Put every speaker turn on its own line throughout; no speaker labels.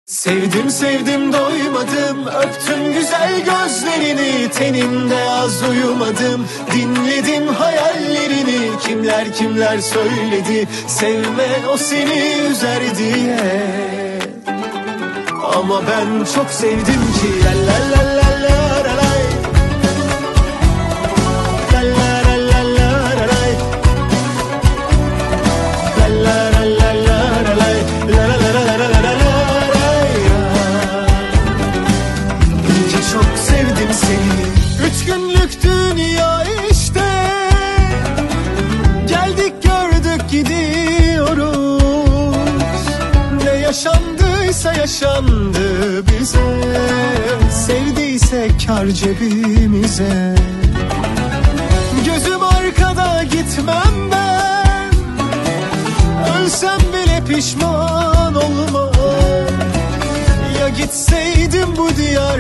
Sevdim sevdim doymadım, öptüm güzel gözlerini, teninde az uyumadım, dinledim hayallerini. Kimler kimler söyledi, sevme o seni üzer diye. Ama ben çok sevdim ki la la la la la la la. Çok sevdim seni. 3 günlük dünya işte, geldik gördük gidiyoruz. Ne yaşandıysa yaşandı bize, sevdiyse kar cebimize. Gözüm arkada gitmem ben, ölsem bile pişman olmam. Ya gitseydim bu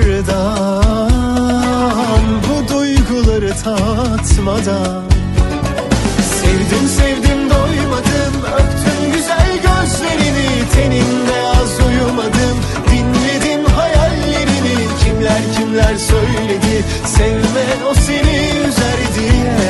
diyardan, bu duyguları tatmadan. Sevdim sevdim doymadım, öptüm güzel gözlerini, teninde az uyumadım, dinledim hayallerini. Kimler kimler söyledi, sevme o seni üzer diye.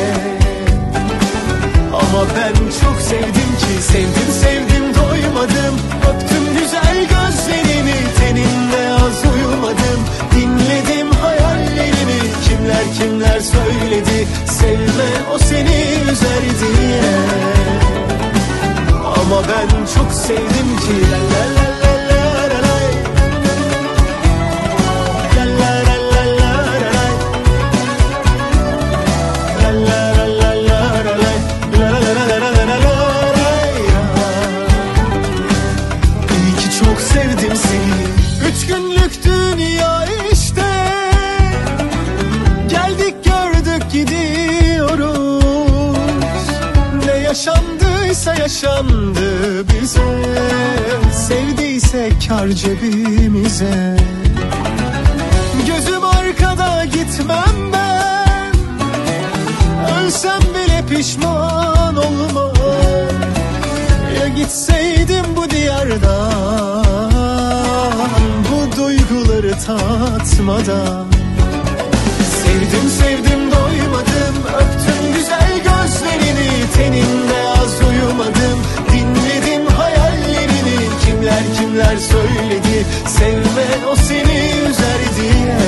Ama ben çok sevdim ki, sevdim sevdim doymadım, öptüm güzel gözlerini, teninde az uyumadım, dinledim hayallerini. Kimler kimler söyledi, sevme o seni üzer diye. Ama ben çok sevdim ki la la la la la la la. La la la la la la la. La la la la la la la. La la la la la la la. İyi ki çok sevdim seni. 3 günlük dünya işte, geldik gördük gidiyoruz. Ne yaşandıysa yaşandı bize, sevdiyse kar cebimize. Gözüm arkada gitmem ben, ölsem bile pişman olmam. Ya gitseydim bu diyardan, bu duyguları tatmadan. Sevdim sevdim doymadım, öptüm güzel gözlerini, teninde az uyumadım, dinledim hayallerini. Kimler kimler söyledi, sevme o seni üzer diye.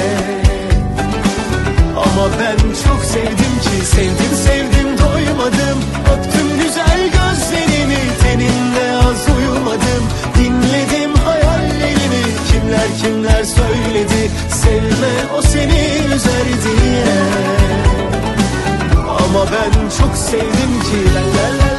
Ama ben çok sevdim ki, sevdim sevdim doymadım, öptüm güzel gözlerini, teninde az uyumadım, dinledim hayallerini. Kimler kimler söyledi, sevme o seni üzer diye. Ama ben çok sevdim ki la la la.